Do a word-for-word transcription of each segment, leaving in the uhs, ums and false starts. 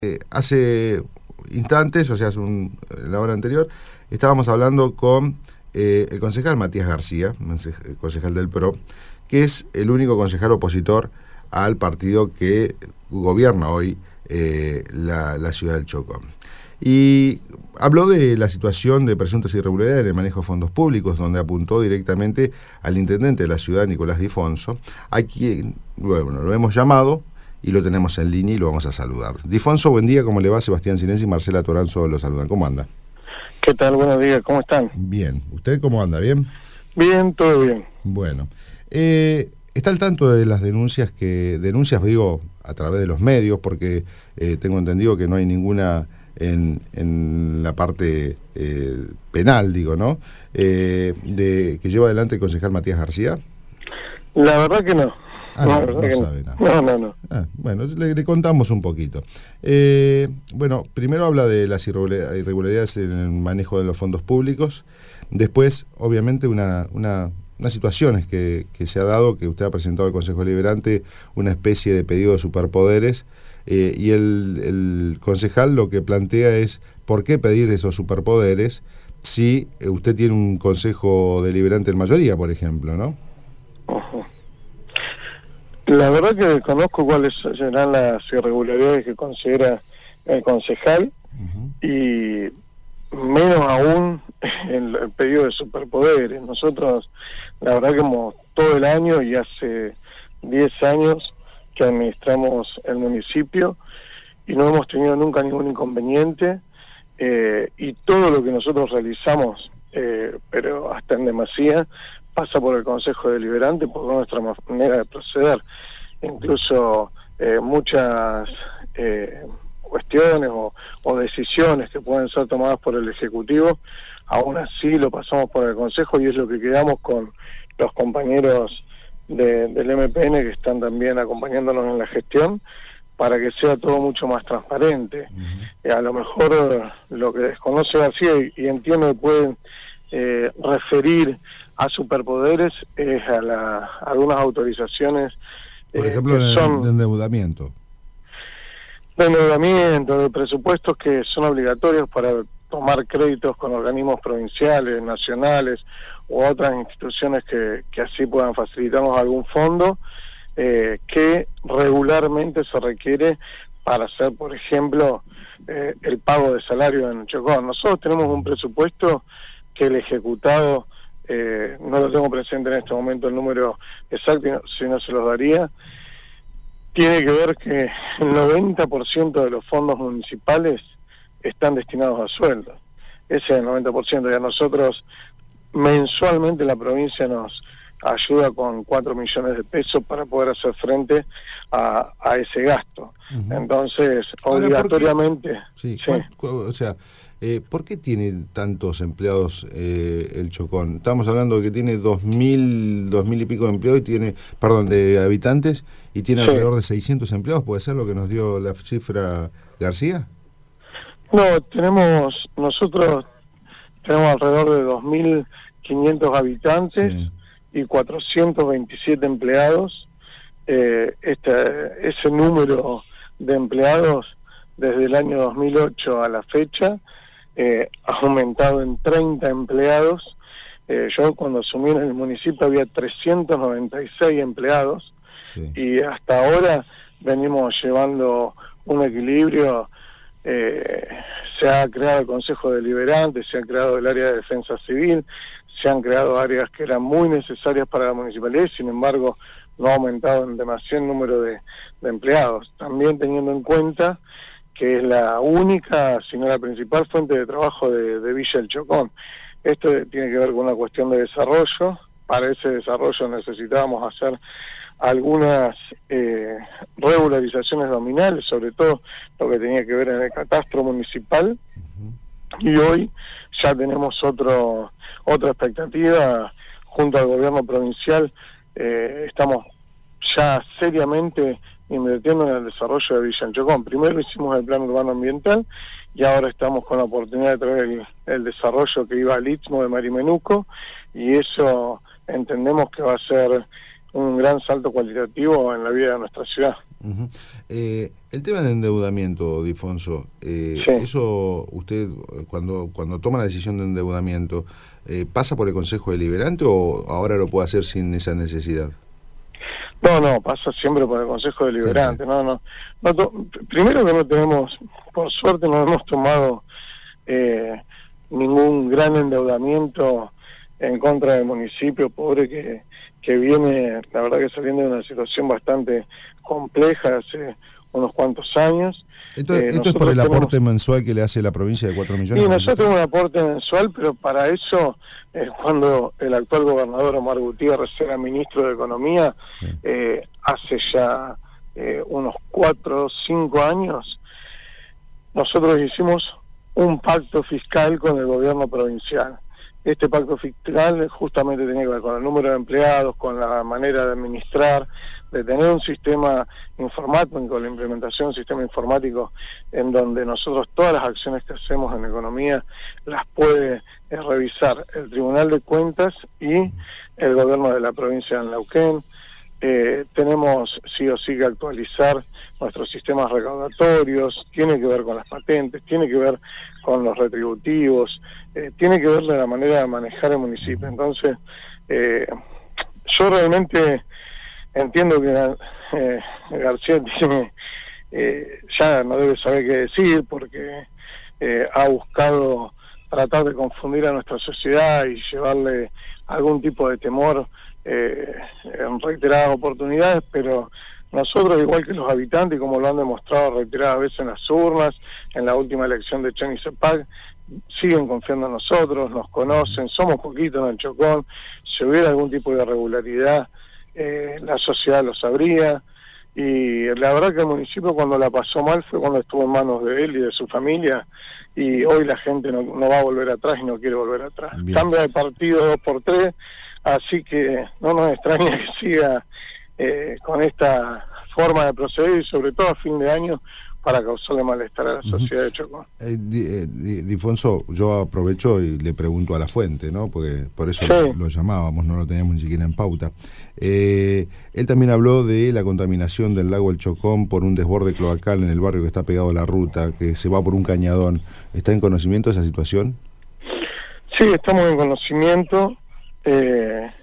Eh, hace instantes, o sea, hace un, la hora anterior, estábamos hablando con eh, el concejal Matías García, concejal del P R O, que es el único concejal opositor al partido que gobierna hoy eh, la, la ciudad del Chocón. Y habló de la situación de presuntas irregularidades en el manejo de fondos públicos, donde apuntó directamente al intendente de la ciudad, Nicolás Difonso, a quien, bueno, lo hemos llamado y lo tenemos en línea y lo vamos a saludar. Difonso, buen día, ¿cómo le va? Sebastián Sinesi y Marcela Toranzo lo saludan. ¿Cómo anda? ¿Qué tal? Buenos días, ¿cómo están? Bien. ¿Usted cómo anda? ¿Bien? Bien, todo bien. Bueno. Eh, ¿Está al tanto de las denuncias que... Denuncias, digo, a través de los medios, porque eh, tengo entendido que no hay ninguna en, en la parte eh, penal, digo, ¿no? Eh, de que lleva adelante el concejal Matías García. La verdad que no. Ah, no, no, no sabe nada. No, no, no. Ah, bueno, le, le contamos un poquito. Eh, bueno, primero habla de las irregularidades en el manejo de los fondos públicos. Después, obviamente, una, una, unas situaciones que, que se ha dado, que usted ha presentado al Consejo Deliberante, una especie de pedido de superpoderes, eh, y el, el concejal lo que plantea es por qué pedir esos superpoderes si usted tiene un Consejo Deliberante en mayoría, por ejemplo, ¿no? Uh-huh. La verdad que desconozco cuáles serán las irregularidades que considera el concejal, uh-huh, y menos aún el, el pedido de superpoderes. Nosotros, la verdad que hemos todo el año y hace diez años que administramos el municipio y no hemos tenido nunca ningún inconveniente, eh, y todo lo que nosotros realizamos, eh, pero hasta en demasía, pasa por el Consejo Deliberante, por nuestra manera de proceder. Incluso eh, muchas eh, cuestiones o, o decisiones que pueden ser tomadas por el Ejecutivo, aún así lo pasamos por el Consejo y es lo que quedamos con los compañeros de, del M P N que están también acompañándonos en la gestión, para que sea todo mucho más transparente. Uh-huh. Y a lo mejor lo que desconoce García y, y entiendo que pueden eh, referir a superpoderes es a, la, a algunas autorizaciones, por ejemplo, eh, de, son de endeudamiento. De endeudamiento, de presupuestos que son obligatorios para tomar créditos con organismos provinciales, nacionales u otras instituciones que, que así puedan facilitarnos algún fondo, eh, que regularmente se requiere para hacer, por ejemplo, eh, el pago de salario en Chocón. Nosotros tenemos un presupuesto que el ejecutado, eh, no lo tengo presente en este momento el número exacto, si no se los daría, tiene que ver que el noventa por ciento de los fondos municipales están destinados a sueldos. Ese es el noventa por ciento, y a nosotros mensualmente la provincia nos ayuda con cuatro millones de pesos para poder hacer frente a, a ese gasto. Uh-huh. Entonces, ahora, obligatoriamente... Sí, sí. O sea... Eh, ¿Por qué tiene tantos empleados eh, el Chocón? Estamos hablando de que tiene dos mil, dos mil y pico de empleados y tiene, perdón, de habitantes, y tiene sí. alrededor de seiscientos empleados. ¿Puede ser lo que nos dio la cifra García? No, tenemos, nosotros tenemos alrededor de dos mil quinientos habitantes, sí, y cuatrocientos veintisiete empleados. Eh, este, ese número de empleados desde el año dos mil ocho a la fecha Eh, ha aumentado en treinta empleados. Eh, yo cuando asumí en el municipio había trescientos noventa y seis empleados, sí, y hasta ahora venimos llevando un equilibrio. Eh, se ha creado el Consejo Deliberante, se ha creado el área de defensa civil, se han creado áreas que eran muy necesarias para la municipalidad, sin embargo no ha aumentado en demasiado el número de, de empleados. También teniendo en cuenta que es la única, si no la principal fuente de trabajo de, de Villa El Chocón. Esto tiene que ver con una cuestión de desarrollo. Para ese desarrollo necesitábamos hacer algunas eh, regularizaciones nominales, sobre todo lo que tenía que ver en el catastro municipal, uh-huh, y hoy ya tenemos otro otra expectativa junto al gobierno provincial. Eh, estamos ya seriamente invirtiendo en el desarrollo de Villa El Chocón. Primero hicimos el plan urbano ambiental y ahora estamos con la oportunidad de traer el, el desarrollo que iba al Istmo de Marimenuco, y eso entendemos que va a ser un gran salto cualitativo en la vida de nuestra ciudad. Uh-huh. Eh, El tema del endeudamiento, Difonso, eh, Sí. eso usted cuando cuando toma la decisión de endeudamiento, eh, ¿pasa por el Consejo Deliberante o ahora lo puede hacer sin esa necesidad? No, no, pasa siempre por el Consejo Deliberante. No, no. no to- primero que no tenemos, por suerte no hemos tomado eh, ningún gran endeudamiento en contra del municipio, pobre que, que viene, la verdad que saliendo de una situación bastante compleja hace unos cuantos años. Esto, Eh, esto es por el nosotros aporte tenemos- mensual que le hace la provincia de cuatro millones. Sí, ¿no? nosotros tenemos un aporte mensual, pero para eso, eh, cuando el actual gobernador Omar Gutiérrez era ministro de Economía, Sí. eh, hace ya eh, unos cuatro o cinco años, nosotros hicimos un pacto fiscal con el gobierno provincial. Este pacto fiscal justamente tenía que ver con el número de empleados, con la manera de administrar, de tener un sistema informático, la implementación de un sistema informático en donde nosotros todas las acciones que hacemos en economía las puede eh, revisar el Tribunal de Cuentas y el gobierno de la provincia de Neuquén. Eh, tenemos sí o sí que actualizar nuestros sistemas recaudatorios, tiene que ver con las patentes, tiene que ver con los retributivos, eh, tiene que ver de la manera de manejar el municipio. Entonces, eh, yo realmente entiendo que eh, García tiene, eh, ya no debe saber qué decir porque eh, ha buscado tratar de confundir a nuestra sociedad y llevarle algún tipo de temor eh, en reiteradas oportunidades, pero nosotros, igual que los habitantes, como lo han demostrado reiteradas veces en las urnas, en la última elección de Chen y Cepac, siguen confiando en nosotros, nos conocen, somos poquitos en el Chocón, si hubiera algún tipo de irregularidad, eh, la sociedad lo sabría, y la verdad que el municipio cuando la pasó mal fue cuando estuvo en manos de él y de su familia, y hoy la gente no, no va a volver atrás y no quiere volver atrás. Bien. Cambia de partido dos por tres, así que no nos extraña que siga eh, con esta forma de proceder y sobre todo a fin de año para causarle malestar a la sociedad de Chocón. Eh, Di- eh, Di- Difonso, yo aprovecho y le pregunto a la fuente, ¿no? Porque por eso Sí. lo, lo llamábamos, no lo teníamos ni siquiera en pauta. Eh, él también habló de la contaminación del lago El Chocón por un desborde cloacal en el barrio que está pegado a la ruta, que se va por un cañadón. ¿Está en conocimiento de esa situación? Sí, estamos en conocimiento. Eh,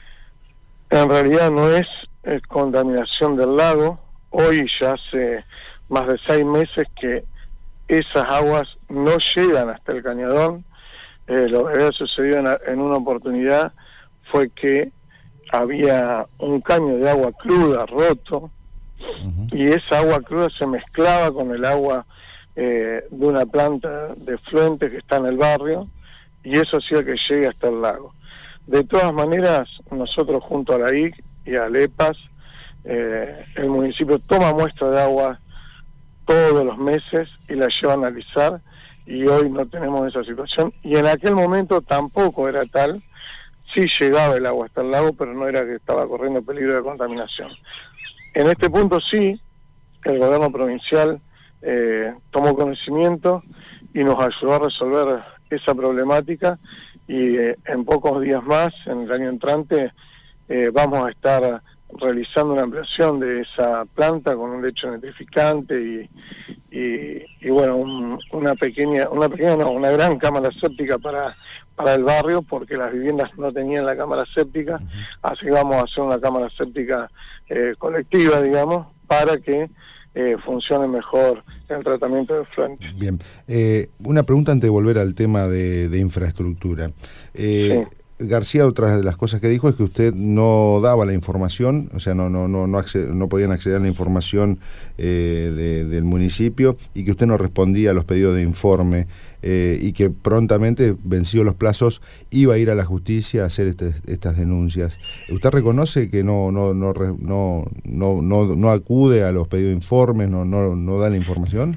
en realidad no es eh, contaminación del lago. Hoy ya hace más de seis meses que esas aguas no llegan hasta el cañadón. Eh, lo que había sucedido en, en una oportunidad fue que había un caño de agua cruda roto, Uh-huh. y esa agua cruda se mezclaba con el agua eh, de una planta de fluentes que está en el barrio, y eso hacía que llegue hasta el lago. De todas maneras, nosotros junto a la I C y a LEPAS, eh, el municipio toma muestra de agua todos los meses y la lleva a analizar, y hoy no tenemos esa situación, y en aquel momento tampoco era tal. Sí llegaba el agua hasta el lago, pero no era que estaba corriendo peligro de contaminación. En este punto sí, el gobierno provincial eh, tomó conocimiento y nos ayudó a resolver esa problemática, y eh, en pocos días más, en el año entrante, eh, vamos a estar realizando una ampliación de esa planta con un lecho nitrificante y, y, y bueno, un, una pequeña, una pequeña no, una gran cámara séptica para, para el barrio, porque las viviendas no tenían la cámara séptica, así que vamos a hacer una cámara séptica eh, colectiva, digamos, para que eh, funcione mejor el tratamiento de fluentes. Bien. Eh, una pregunta antes de volver al tema de, de infraestructura. Eh, Sí. García, otra de las cosas que dijo es que usted no daba la información, o sea, no no no no, acced- no podían acceder a la información eh, de- del municipio, y que usted no respondía a los pedidos de informe, eh, y que prontamente, vencidos los plazos, iba a ir a la justicia a hacer este- estas denuncias. ¿Usted reconoce que no no no re- no no no, no acude a los pedidos de informes, no no no da la información?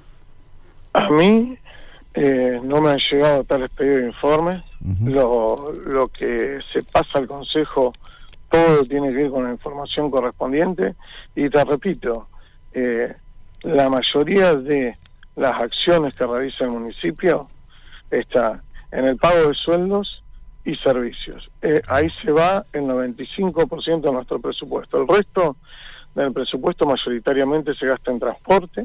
A mí eh, no me han llegado tales pedidos de informes. Uh-huh. Lo, lo que se pasa al Consejo, todo tiene que ver con la información correspondiente, y te repito, eh, la mayoría de las acciones que realiza el municipio está en el pago de sueldos y servicios. Eh, ahí se va el noventa y cinco por ciento de nuestro presupuesto. El resto del presupuesto mayoritariamente se gasta en transporte,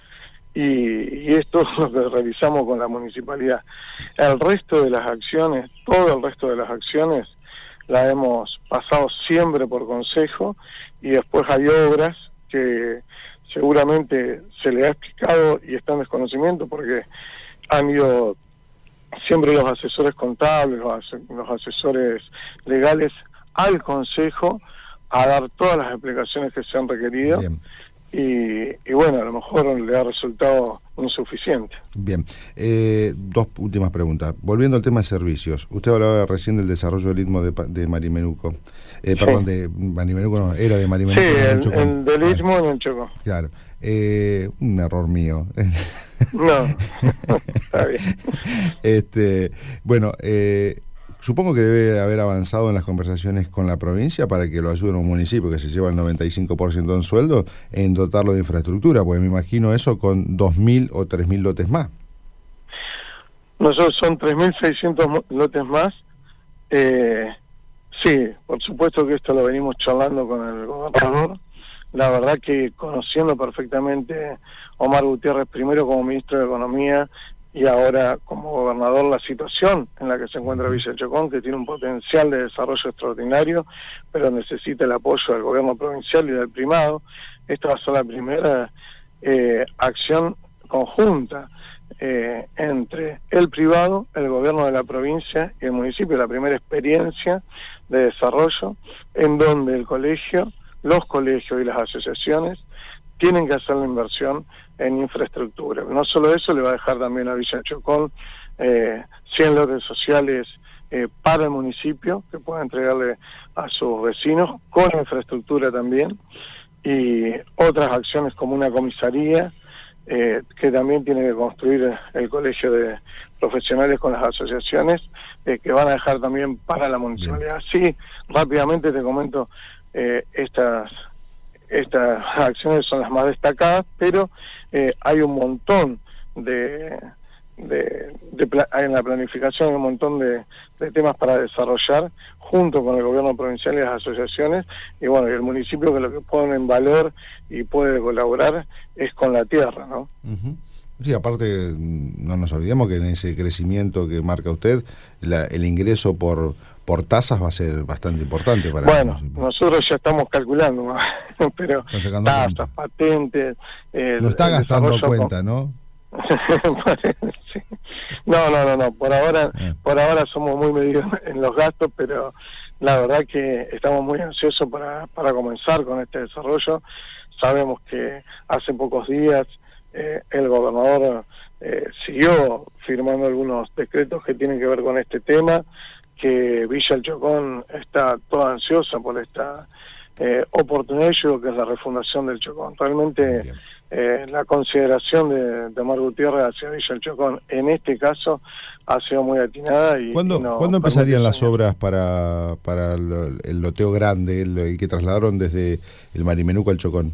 y, y esto es lo que realizamos con la municipalidad. El resto de las acciones, todo el resto de las acciones, la hemos pasado siempre por consejo, y después hay obras que seguramente se le ha explicado y está en desconocimiento porque han ido siempre los asesores contables, los, ase los asesores legales al consejo a dar todas las explicaciones que se han requerido. Y, y bueno, a lo mejor le ha resultado insuficiente. Bien, eh, dos últimas preguntas. Volviendo al tema de servicios, usted hablaba recién del desarrollo del Istmo de, de Marimenuco. Eh, sí. Perdón, de Marimenuco no, era de Marimenuco. Sí, el, el del Istmo en el Chocón. Claro, eh, un error mío. No, está bien. Este, bueno, eh... supongo que debe haber avanzado en las conversaciones con la provincia para que lo ayuden a un municipio que se lleva el noventa y cinco por ciento en sueldo en dotarlo de infraestructura, porque me imagino eso con dos mil o tres mil lotes más. Nosotros son tres mil seiscientos lotes más. Eh, sí, por supuesto que esto lo venimos charlando con el gobernador. La verdad que conociendo perfectamente Omar Gutiérrez, primero como ministro de Economía, y ahora como gobernador, la situación en la que se encuentra Villa Chocón, que tiene un potencial de desarrollo extraordinario, pero necesita el apoyo del gobierno provincial y del primado. Esta va a ser la primera eh, acción conjunta eh, entre el privado, el gobierno de la provincia y el municipio, la primera experiencia de desarrollo en donde el colegio, los colegios y las asociaciones tienen que hacer la inversión en infraestructura. No solo eso, le va a dejar también a Villa Chocón eh, cien lotes sociales eh, para el municipio, que pueda entregarle a sus vecinos, con infraestructura también, y otras acciones como una comisaría, eh, que también tiene que construir el colegio de profesionales con las asociaciones, eh, que van a dejar también para la municipalidad. Sí, rápidamente te comento eh, estas... Estas acciones son las más destacadas, pero eh, hay un montón de, de, de pla en la planificación, hay un montón de, de temas para desarrollar junto con el gobierno provincial y las asociaciones, y bueno, y el municipio que lo que pone en valor y puede colaborar es con la tierra, ¿no? Uh-huh. Sí, aparte, no nos olvidemos que en ese crecimiento que marca usted, la, el ingreso por... por tasas va a ser bastante importante para... Bueno, nosotros ya estamos calculando, pero tasas, cuenta. patentes... Eh, no está gastando cuenta, con... ¿no? Sí. No, no, no, no, por ahora, eh. por ahora somos muy medidos en los gastos, pero la verdad que estamos muy ansiosos para, para comenzar con este desarrollo. Sabemos que hace pocos días eh, el gobernador eh, siguió firmando algunos decretos que tienen que ver con este tema, que Villa El Chocón está toda ansiosa por esta eh, oportunidad, yo creo que es la refundación del Chocón. Realmente eh, la consideración de, de Omar Gutiérrez hacia Villa El Chocón en este caso ha sido muy atinada. Y, ¿Cuándo, y no, ¿cuándo empezarían las obras para, para el, el loteo grande, el, el que trasladaron desde el Marimenuco al Chocón?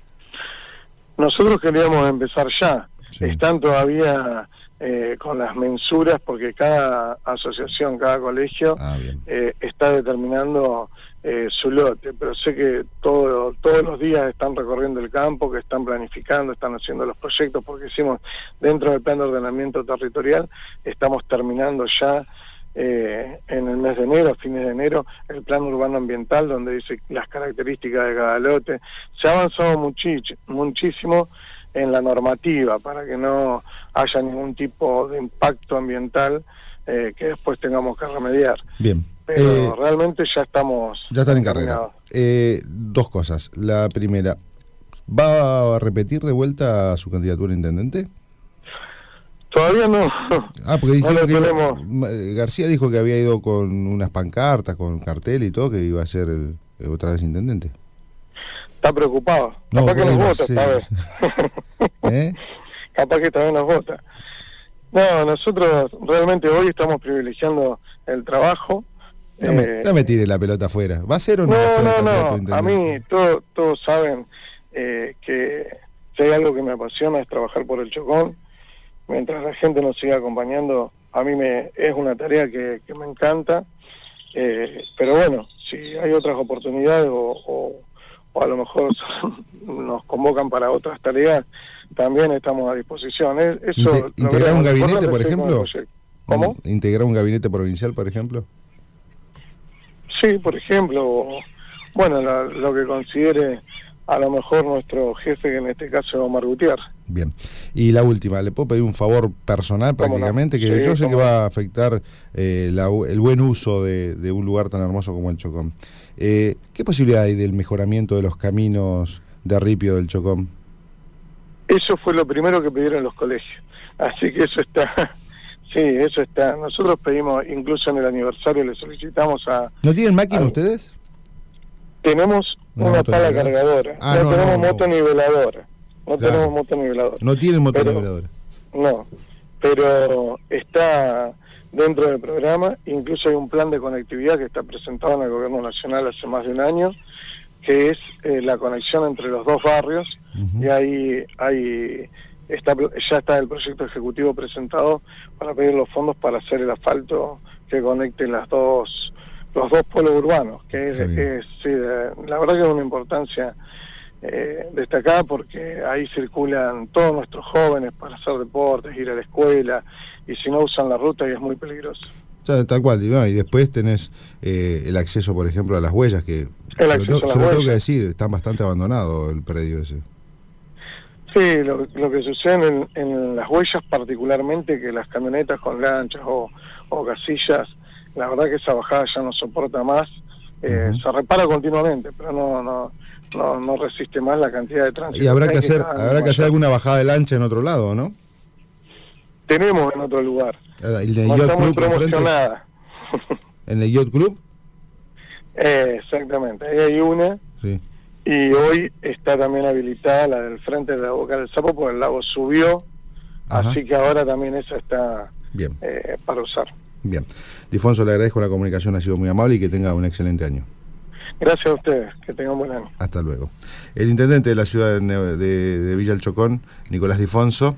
Nosotros queríamos empezar ya. Sí. Están todavía... Eh, con las mensuras, porque cada asociación, cada colegio ah, eh, está determinando eh, su lote, pero sé que todo, todos los días están recorriendo el campo, que están planificando, están haciendo los proyectos, porque hicimos dentro del plan de ordenamiento territorial, estamos terminando ya eh, en el mes de enero, a fines de enero, el plan urbano ambiental, donde dice las características de cada lote. Se ha avanzado muchich, muchísimo en la normativa para que no haya ningún tipo de impacto ambiental eh, que después tengamos que remediar. Bien. Pero eh, realmente ya estamos... Ya están en carrera. Eh, dos cosas. La primera, ¿va a repetir de vuelta su candidatura a intendente? Todavía no. Ah, porque dijo no que tenemos. Iba, García dijo que había ido con unas pancartas, con cartel y todo, que iba a ser el, el otra vez intendente. Está preocupado. No, Capaz bueno, que nos vota sí. esta vez. ¿Eh? Capaz que también nos vota. No, nosotros realmente hoy estamos privilegiando el trabajo. No me, eh, no me tire la pelota afuera. ¿Va a ser o no? No, va a ser no, no. A mí todo, todos saben eh, que si hay algo que me apasiona es trabajar por el Chocón. Mientras la gente nos siga acompañando, a mí me es una tarea que, que me encanta. Eh, pero bueno, si hay otras oportunidades o... o o a lo mejor nos convocan para otras tareas, también estamos a disposición. Eso, Inte- ¿Integrar un gabinete, por ejemplo? ¿Cómo? ¿Integrar un gabinete provincial, por ejemplo? Sí, por ejemplo, o, bueno, la, lo que considere a lo mejor nuestro jefe, que en este caso es Omar Gutiérrez. Bien. Y la última, ¿le puedo pedir un favor personal prácticamente? No? Que sí, yo sé que no? va a afectar eh, la, el buen uso de, de un lugar tan hermoso como el Chocón. Eh, ¿Qué posibilidad hay del mejoramiento de los caminos de Arripio del Chocón? Eso fue lo primero que pidieron los colegios. Así que eso está... Sí, eso está. Nosotros pedimos, incluso en el aniversario le solicitamos a... ¿No tienen máquina a, ustedes? Tenemos una, una pala cargadora. Ah, no, no tenemos no, no. motoniveladora. No claro. tenemos motoniveladora. No tienen motoniveladora. No, pero está dentro del programa. Incluso hay un plan de conectividad que está presentado en el Gobierno Nacional hace más de un año, que es eh, la conexión entre los dos barrios. Uh-huh. Y ahí hay... Está, ya está el proyecto ejecutivo presentado para pedir los fondos para hacer el asfalto que conecte las dos los dos polos urbanos, que es, es sí, de, la verdad que es una importancia eh, destacada, porque ahí circulan todos nuestros jóvenes para hacer deportes, ir a la escuela, y si no usan la ruta y es muy peligroso. O sea, tal cual, y, no, y después tenés eh, el acceso, por ejemplo, a las huellas, que el se, lo, se se lo tengo que decir, están bastante abandonado el predio ese. Sí, lo, lo que sucede en, en las huellas particularmente, que las camionetas con lanchas o, o casillas, la verdad que esa bajada ya no soporta más, eh, uh-huh. se repara continuamente, pero no no no no resiste más la cantidad de tránsito. Y habrá que hacer que habrá que hacer alguna bajada de lancha en otro lado, ¿no? Tenemos en otro lugar. ¿En el no Yacht está muy Club promocionada. ¿En el Yacht Club? Eh, exactamente, ahí hay una. Sí. Y hoy está también habilitada la del frente de la Boca del Sapo, porque el lago subió. Ajá. Así que ahora también esa está bien eh, para usar. Bien. Difonso, le agradezco la comunicación, ha sido muy amable y que tenga un excelente año. Gracias a ustedes, que tengan un buen año. Hasta luego. El intendente de la ciudad de, de, de Villa El Chocón, Nicolás Difonso.